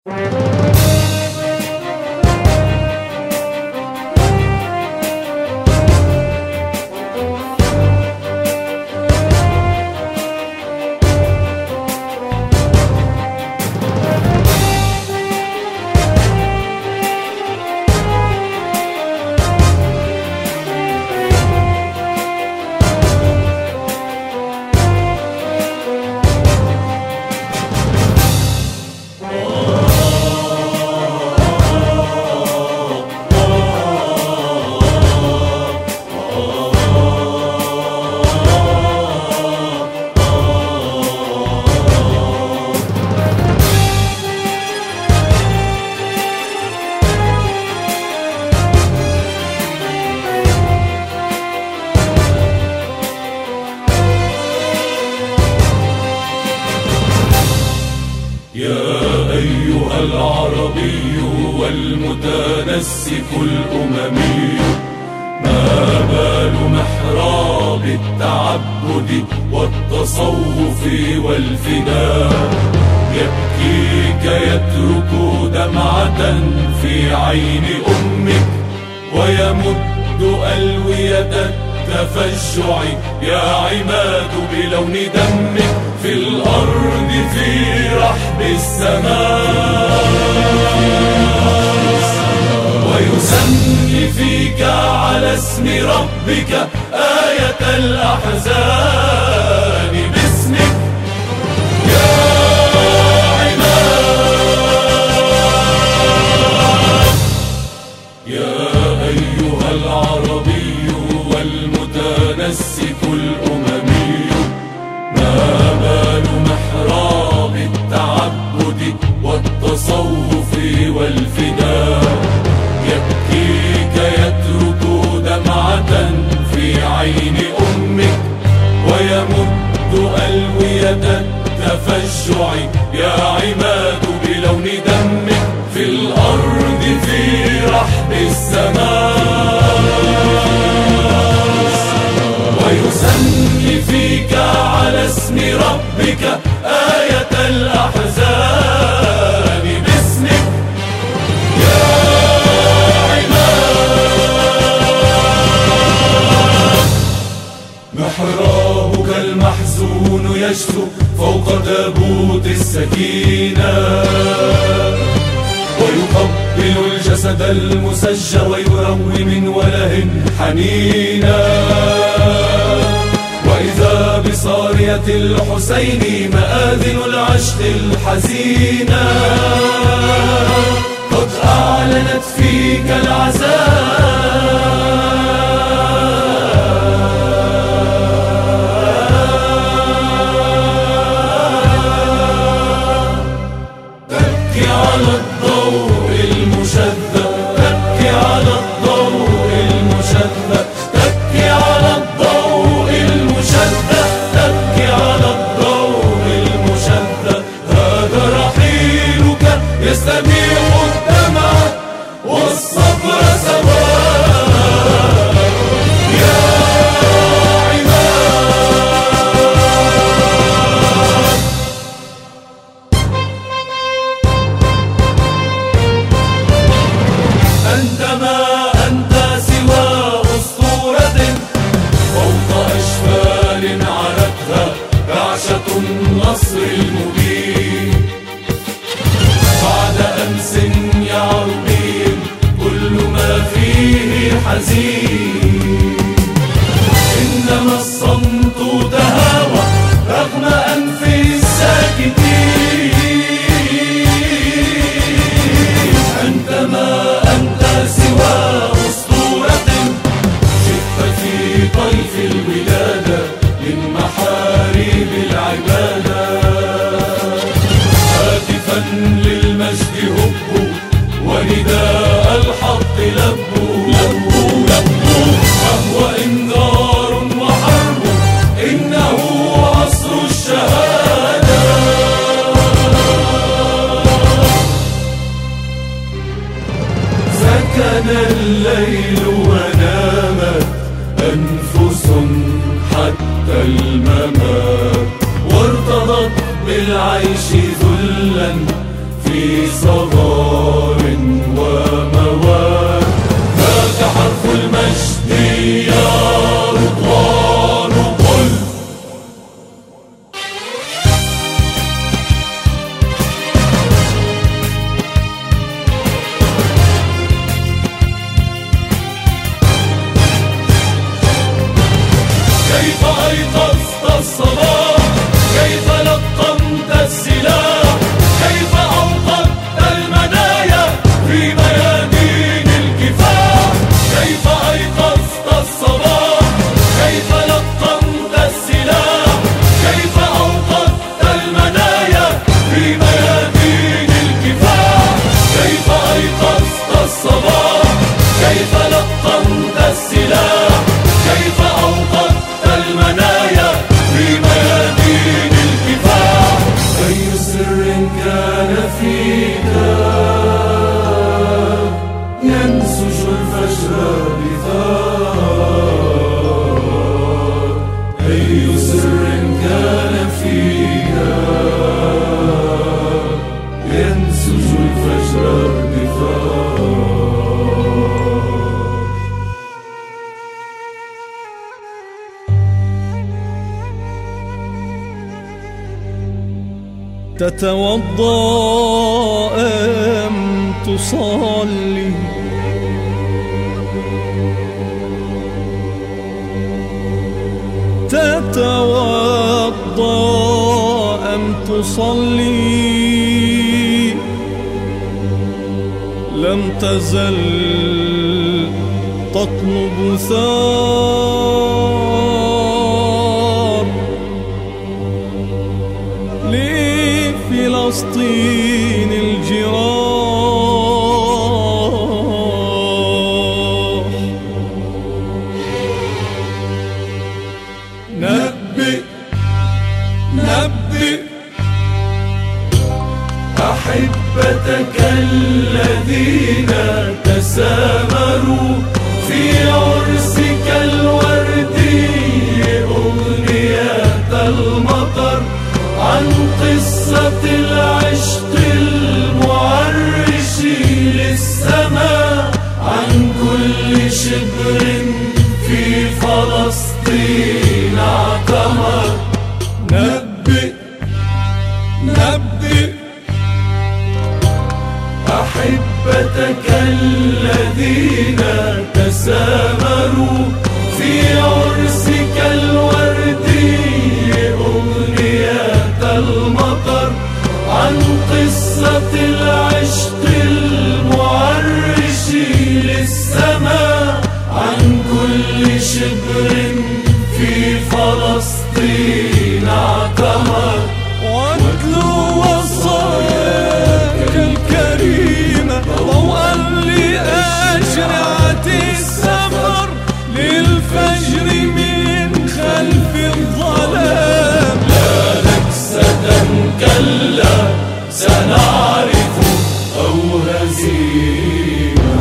يا أيها العربي والمتنسك الأممي، ما بال محراب التعبد والتصوف والفداء يبكيك يترك دمعة في عين أمك ويمد ألوية التفجع يا عماد بلون دمك في الأرض في رحب السماء، ويسمي فيك على اسم ربك آية الأحزان باسمك يا عماد. يا أيها العربي والمتنسك الأممي، ما بال محراب التعبد والتصوف والفداء يبكيك يترك دمعة في عين أمك ويمد ألوية التفجع يا عماد بلون دمك في الأرض في رحب السماء، ويسمي فيك على اسم ربك آية الأحزان باسمك يا عماد. محرابك المحزون يشتو فوق تابوت السكينة ويقبل الجسد المسج ويروي من وله حنينا، وإذا بصارية الحسين مآذن العشق الحزينة قد أعلنت فيك العزاء، تبكي على الضوء المشذب، تبكي على الضوء المشذب، تبكي على الضوء المشذب، تبكي على الضوء المشذب. هذا رحيلك يستبيح الدمع والصبر سواء يا عماد. أنت ما أنت سوى أسطورة فوق أشفال علتها رعشة النصر المبين، بعد أمس يا عربي كل ما فيه حزين، إنما الصمت تهاوى رغم أنف الساكتين. أنت ما أنت سوى أسطورة شفت في طيف الولادة من محاريب العبادة، هاتفا للمجد هبوا ونداء الحق لبوا، وهو إنذار وحرب إنه عصر الشهادة. سكن الليل ونامت أنفس حتى الممات، وارتضت بالعيش ذلا في في صغار وموال. ذاك حرف المجد يا رضوان قل. كيف أيقظت الصباح، كيف لقمت السلاح، كيف أوقدت المنايا في ميادين الكفاح. كيف أيقظت الصباح، كيف لقمت السلاح، كيف أوقدت المنايا في ميادين الكفاح. كيف أيقظت الصباح، كيف لقمت السلاح، كيف أوقدت المنايا في ميادين الكفاح. أي سر كان فيك ينسج الفجر بثار. أي سر كان فيك ينسج الفجر بثار. تتوضأ أم تصلي، تتوضأ أم تصلي، لم تزل تطلب ثار لفلسطين الجراح. نبئ نبئ أحبتك الذين تسامروا في عرسك الوردي أغنية المطر، عن قصة العشق المعرش للسماء، عن كل شبر في فلسطين اعتمر. نبئ نبئ أحبتك الذين تسامروا في عرسك الوردي أغنية المطر، عن قصة العشق المعرش للسماء، عن كل شبر في فلسطين اعتمر. واتلو وصاياك الكريمة ضوءا لأشرعة السفر، للفجر من خلف الظلام. لا نكسة كلا سنعرف أو هزيمة.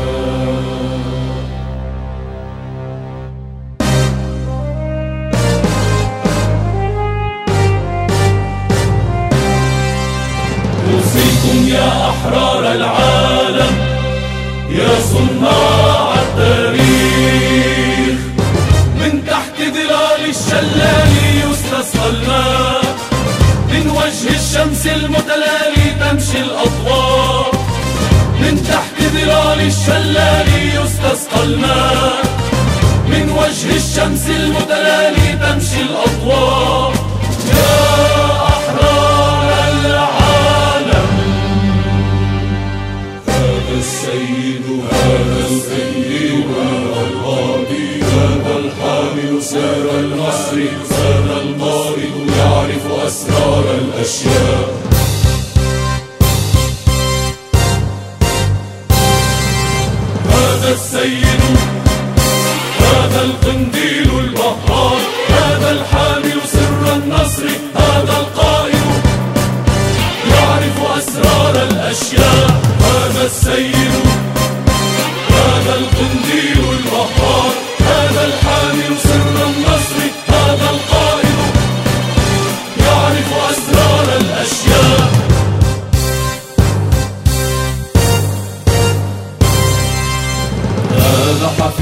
أوصيكم يا أحرار العالم، يا صناع التاريخ، من تحت ظلال الشلال يستسقى الماء، من وجه الشمس المتلالي تمشي الأضواء. من تحت ظلال الشلال يستسقى الماء، من وجه الشمس المتلالي تمشي الأضواء. يا أحرار العالم، هذا السيد، هذا السيد، هذا القاضي، هذا الحامل سر النصر، هذا القائد يعرف أسرار الأشياء. هذا السيد، هذا القنديل البهار، هذا الحامل سر النصر، هذا القائد يعرف أسرار الأشياء. هذا السيد، هذا القنديل البهار، هذا الحامل سر النصر، هذا القائد يعرف أسرار الأشياء.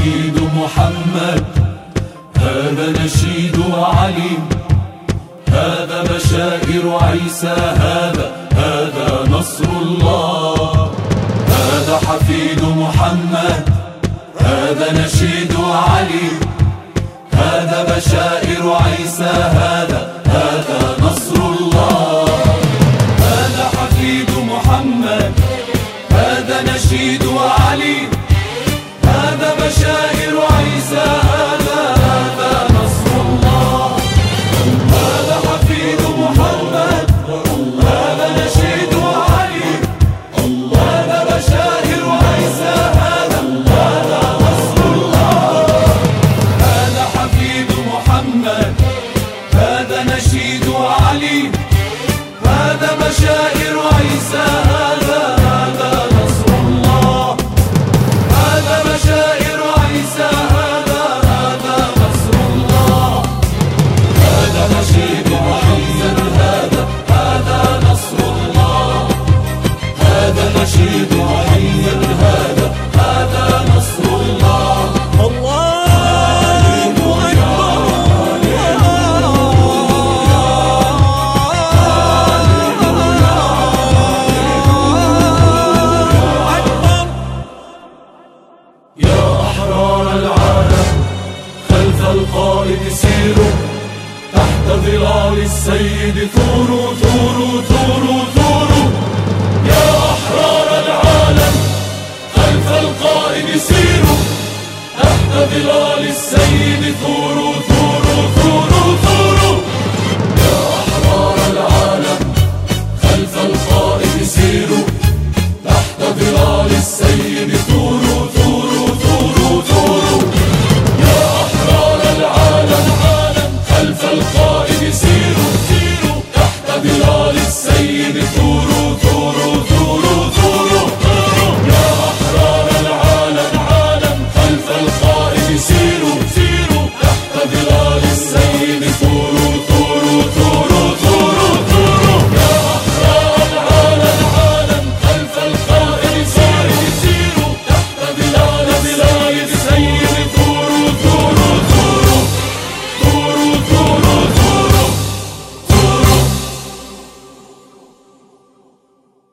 حفيد محمد، هذا نشيد علي، هذا بشائر عيسى، هذا نصر الله. هذا حفيد محمد، هذا نشيد علي، هذا بشائر عيسى، هذا نصر الله. هذا حفيد محمد، هذا نشيد علي، هذا بشائر عيسى، هذا نصر الله. هذا حفيد محمد، هذا نشيد علي، هذا بشائر عيسى، هذا نصر الله. هذا حفيد محمد، هذا نشيد علي، هذا بشائر عيسى، هذا نصر الله. هذا بشائر عيسى، هذا نصر الله. هذا نشيد محمد، هذا نصر الله. هذا نشيد